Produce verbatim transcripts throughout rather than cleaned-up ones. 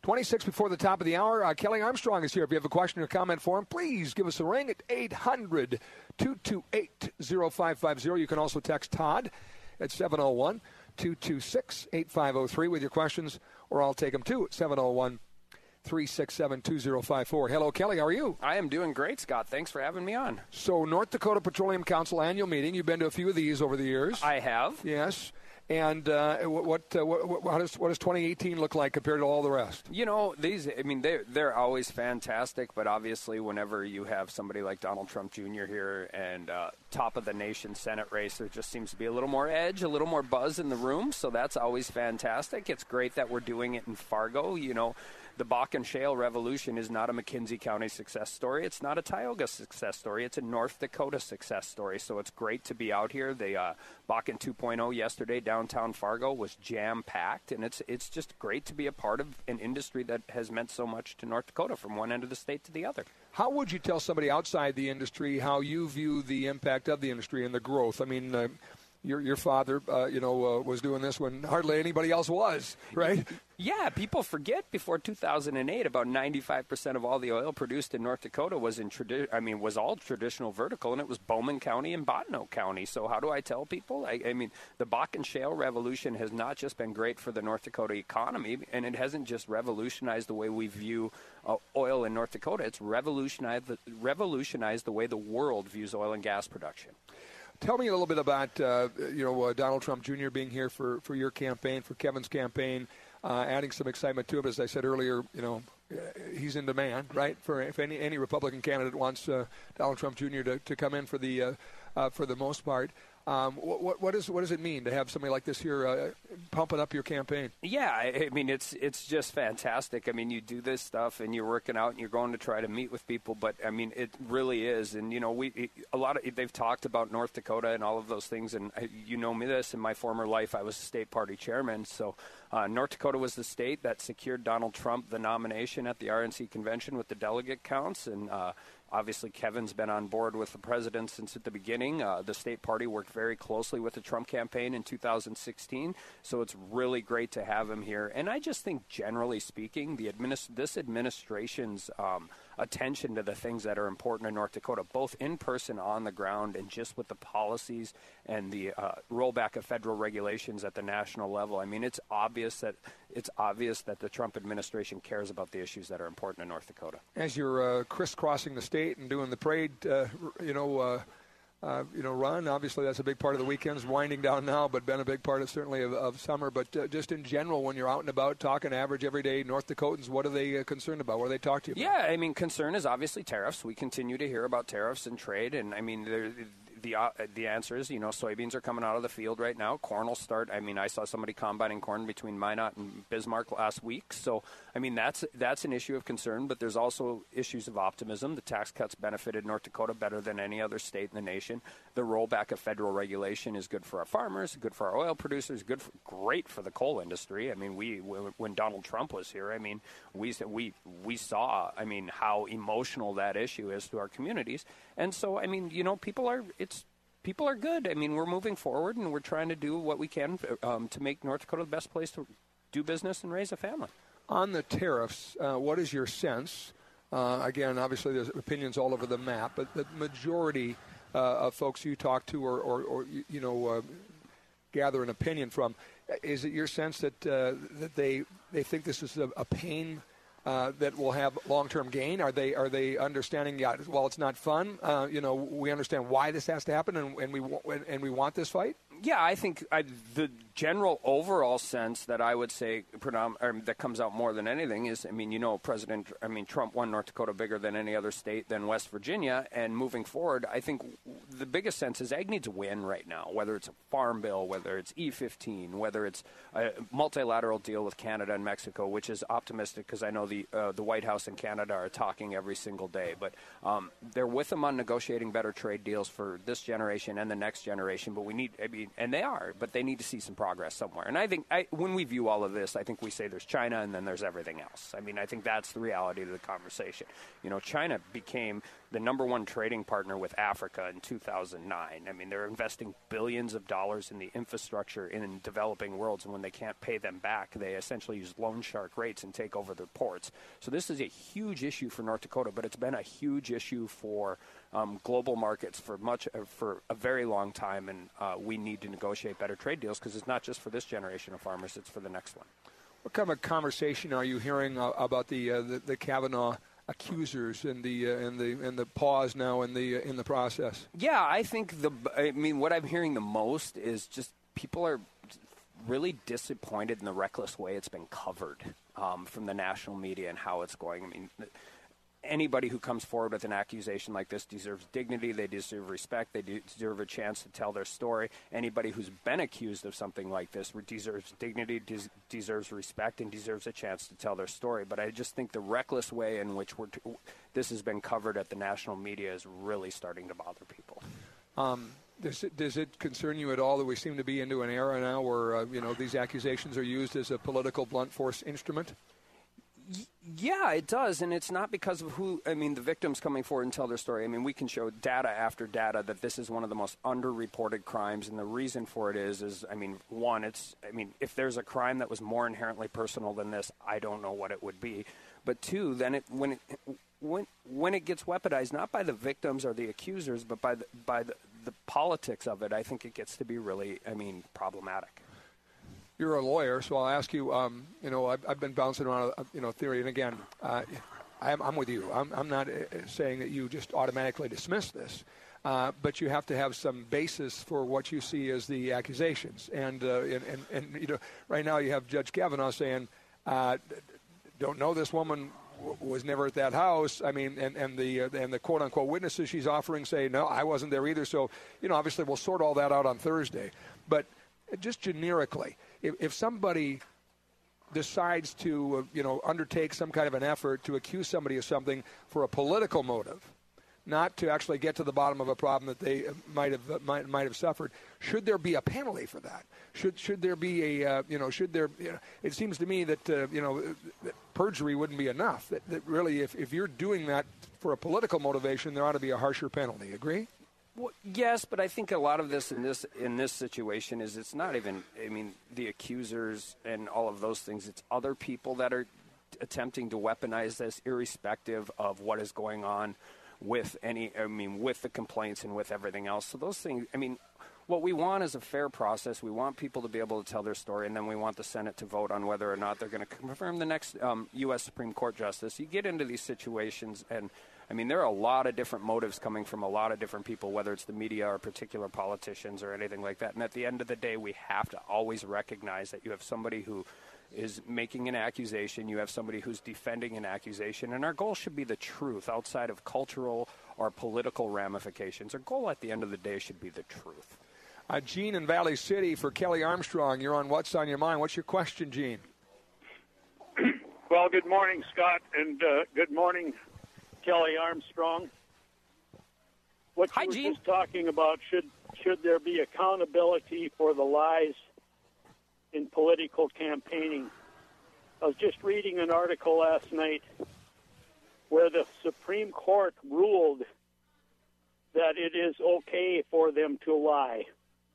twenty-six before the top of the hour. Uh, Kelly Armstrong is here. If you have a question or comment for him, please give us a ring at eight hundred, two two eight, oh five five oh. You can also text Todd at seven oh one, two two six, eight five oh three with your questions, or I'll take them too at seven oh one, three six seven, two oh five four. Hello, Kelly. How are you? I am doing great, Scott. Thanks for having me on. So, North Dakota Petroleum Council annual meeting. You've been to a few of these over the years. I have. Yes. And uh, what what, uh, what what does what does twenty eighteen look like compared to all the rest? You know, these. I mean, they they're always fantastic. But obviously, whenever you have somebody like Donald Trump Junior here and uh, top of the nation Senate race, there just seems to be a little more edge, a little more buzz in the room. So that's always fantastic. It's great that we're doing it in Fargo. You know. The Bakken Shale Revolution is not a McKenzie County success story. It's not a Tioga success story. It's a North Dakota success story. So it's great to be out here. The uh, Bakken two point oh yesterday, downtown Fargo, was jam-packed, and it's it's just great to be a part of an industry that has meant so much to North Dakota from one end of the state to the other. How would you tell somebody outside the industry how you view the impact of the industry and the growth? I mean, uh, Your your father, uh, you know, uh, was doing this when hardly anybody else was, right? Yeah, people forget before two thousand eight, about ninety-five percent of all the oil produced in North Dakota was in tradi- I mean, was all traditional vertical, and it was Bowman County and Bottineau County. So how do I tell people? I, I mean, the Bakken Shale Revolution has not just been great for the North Dakota economy, and it hasn't just revolutionized the way we view uh, oil in North Dakota. It's revolutionized the, revolutionized the way the world views oil and gas production. Tell me a little bit about, uh, you know, uh, Donald Trump Junior being here for, for your campaign, for Kevin's campaign, uh, adding some excitement to it. As I said earlier, you know, he's in demand, right? For if any any Republican candidate wants uh, Donald Trump Junior to, to come in for the uh, uh, for the most part. Um, what, what, is, what does it mean to have somebody like this here uh, pumping up your campaign? Yeah, I, I mean, it's it's just fantastic. I mean, you do this stuff and you're working out and you're going to try to meet with people, but, I mean, it really is. And, you know, we a lot of they've talked about North Dakota and all of those things, and you know me this, in my former life, I was a state party chairman, so uh, North Dakota was the state that secured Donald Trump the nomination at the R N C convention with the delegate counts, and uh obviously, Kevin's been on board with the president since at the beginning. Uh, the state party worked very closely with the Trump campaign in two thousand sixteen, so it's really great to have him here. And I just think, generally speaking, the administ- this administration's um, attention to the things that are important in North Dakota, both in person, on the ground, and just with the policies and the uh, rollback of federal regulations at the national level. I mean, it's obvious that it's obvious that the Trump administration cares about the issues that are important in North Dakota. As you're uh, crisscrossing the state and doing the parade, uh, you know, uh, uh, you know, run. Obviously, that's a big part of the weekends. Winding down now, but been a big part of certainly of, of summer. But uh, just in general, when you're out and about talking average everyday North Dakotans, what are they uh, concerned about? What do they talk to you about? Yeah, I mean, concern is obviously tariffs. We continue to hear about tariffs and trade, and I mean, there. The uh, the answer is, you know, soybeans are coming out of the field right now. Corn will start. I mean, I saw somebody combining corn between Minot and Bismarck last week. So, I mean, that's that's an issue of concern. But there's also issues of optimism. The tax cuts benefited North Dakota better than any other state in the nation. The rollback of federal regulation is good for our farmers, good for our oil producers, good, for, great for the coal industry. I mean, we when Donald Trump was here, I mean, we we we saw, I mean, how emotional that issue is to our communities. And so, I mean, you know, people are it's. People are good. I mean, we're moving forward, and we're trying to do what we can um, to make North Dakota the best place to do business and raise a family. On the tariffs, uh, what is your sense? Uh, again, obviously, there's opinions all over the map, but the majority uh, of folks you talk to or, or, or you know, uh, gather an opinion from, is it your sense that uh, that they they think this is a, a pain Uh, that will have long-term gain? Are they are they understanding? Yeah, while it's not fun, uh, you know, we understand why this has to happen, and, and we and we want this fight. Yeah, I think I, the general overall sense that I would say predom- or that comes out more than anything is, I mean, you know, President, I mean, Trump won North Dakota bigger than any other state than West Virginia, and moving forward, I think the biggest sense is Ag needs a win right now, whether it's a farm bill, whether it's E fifteen, whether it's a multilateral deal with Canada and Mexico, which is optimistic because I know the uh, the White House and Canada are talking every single day, but um, they're with them on negotiating better trade deals for this generation and the next generation, but we need, I mean, and they are, but they need to see some progress somewhere. And I think I, when we view all of this, I think we say there's China and then there's everything else. I mean, I think that's the reality of the conversation. You know, China became the number one trading partner with Africa in two thousand nine. I mean, they're investing billions of dollars in the infrastructure in developing worlds, and when they can't pay them back, they essentially use loan shark rates and take over their ports. So this is a huge issue for North Dakota, but it's been a huge issue for um, global markets for much uh, for a very long time, and uh, we need to negotiate better trade deals because it's not just for this generation of farmers, it's for the next one. What kind of conversation are you hearing uh, about the, uh, the the Kavanaugh accusers and the uh, and the and the pause now in the uh, in the process? Yeah, I think the. I mean, what I'm hearing the most is just people are really disappointed in the reckless way it's been covered um, from the national media and how it's going. I mean, anybody who comes forward with an accusation like this deserves dignity. They deserve respect. They deserve a chance to tell their story. Anybody who's been accused of something like this deserves dignity, des- deserves respect, and deserves a chance to tell their story. But I just think the reckless way in which we're t- this has been covered at the national media is really starting to bother people. Um, does it, does it concern you at all that we seem to be into an era now where uh, you know these accusations are used as a political blunt force instrument? Yeah, it does, and it's not because of who, I mean, the victims coming forward and tell their story. I mean, we can show data after data that this is one of the most underreported crimes, and the reason for it is, is, I mean, one, it's, I mean, if there's a crime that was more inherently personal than this, I don't know what it would be. But two, then it, when it, when, when it gets weaponized, not by the victims or the accusers, but by the, by the, the politics of it, I think it gets to be really, I mean, problematic. You're a lawyer, so I'll ask you. Um, you know, I've, I've been bouncing around, a, you know, theory, and again, uh, I'm, I'm with you. I'm, I'm not uh, saying that you just automatically dismiss this, uh, but you have to have some basis for what you see as the accusations. And uh, and, and, and you know, right now you have Judge Kavanaugh saying, uh, "Don't know this woman." Was never at that house. I mean, and, and the uh, and the quote unquote witnesses she's offering say, no, I wasn't there either. So, you know, obviously we'll sort all that out on Thursday. But just generically, if, if somebody decides to, uh, you know, undertake some kind of an effort to accuse somebody of something for a political motive, not to actually get to the bottom of a problem that they might have uh, might might have suffered, should there be a penalty for that? Should should there be a uh, you know should there? You know, it seems to me that uh, you know that perjury wouldn't be enough. That, that really, if if you're doing that for a political motivation, there ought to be a harsher penalty. Agree? Well, yes, but I think a lot of this in this in this situation is it's not even. I mean, the accusers and all of those things. It's other people that are attempting to weaponize this, irrespective of what is going on with any, I mean, with the complaints and with everything else. So those things, I mean, what we want is a fair process. We want people to be able to tell their story, and then we want the Senate to vote on whether or not they're going to confirm the next um, U S Supreme Court justice. You get into these situations, and, I mean, there are a lot of different motives coming from a lot of different people, whether it's the media or particular politicians or anything like that. And at the end of the day, we have to always recognize that you have somebody who is making an accusation, you have somebody who's defending an accusation, and our goal should be the truth outside of cultural or political ramifications. Our goal at the end of the day should be the truth. Uh, Gene in Valley City for Kelly Armstrong. You're on What's on Your Mind. What's your question, Gene? Well, good morning, Scott, and uh, good morning, Kelly Armstrong. What you Hi, were Gene. just talking about, should should there be accountability for the lies in political campaigning? I was just reading an article last night where the Supreme Court ruled that it is okay for them to lie.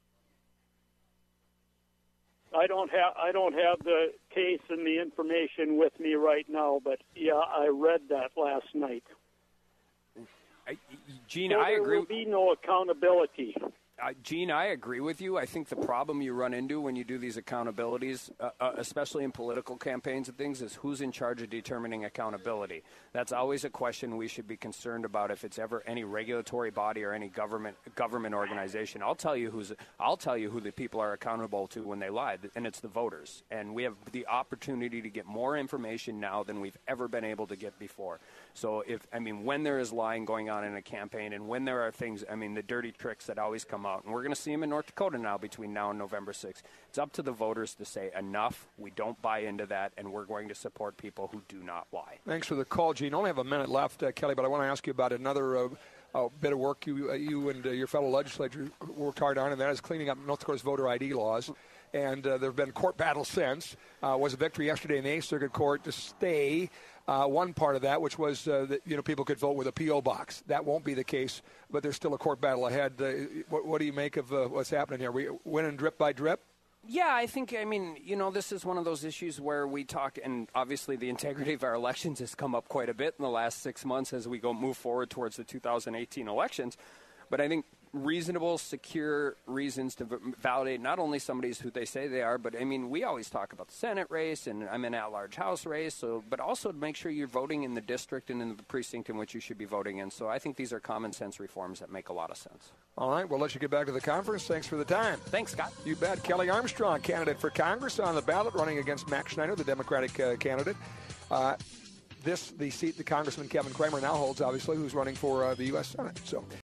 I don't have I don't have the case and the information with me right now, but yeah, I read that last night. I, Gene, so I there agree. will be no accountability. Uh, Gene, I agree with you. I think the problem you run into when you do these accountabilities, uh, uh, especially in political campaigns and things, is who's in charge of determining accountability. That's always a question we should be concerned about if it's ever any regulatory body or any government government organization. I'll tell you who's I'll tell you who the people are accountable to when they lie, and it's the voters. And we have the opportunity to get more information now than we've ever been able to get before. So if I mean when there is lying going on in a campaign, and when there are things, I mean the dirty tricks that always come out, and we're going to see them in North Dakota now between now and November sixth. It's up to the voters to say enough. We don't buy into that, and we're going to support people who do not lie. Thanks for the call, Gene. Only have a minute left, uh, Kelly, but I want to ask you about another uh, uh, bit of work you uh, you and uh, your fellow legislature worked hard on, and that is cleaning up North Dakota's voter I D laws. and uh, there have been court battles since. Uh, was a victory yesterday in the Eighth Circuit Court to stay uh, one part of that, which was uh, that you know people could vote with a P O box. That won't be the case, but there's still a court battle ahead. Uh, what, what do you make of uh, what's happening here? We winning drip by drip? Yeah, I think, I mean, you know, this is one of those issues where we talk, and obviously the integrity of our elections has come up quite a bit in the last six months as we go move forward towards the two thousand eighteen elections. But I think reasonable, secure reasons to validate not only somebody's who they say they are, but, I mean, we always talk about the Senate race, and I'm an at-large House race, so but also to make sure you're voting in the district and in the precinct in which you should be voting in. So I think these are common-sense reforms that make a lot of sense. All right, we'll let you get back to the conference. Thanks for the time. Thanks, Scott. You bet. Kelly Armstrong, candidate for Congress on the ballot, running against Max Schneider, the Democratic uh, candidate. Uh, this, the seat that Congressman Kevin Cramer now holds, obviously, who's running for uh, the U S Senate. So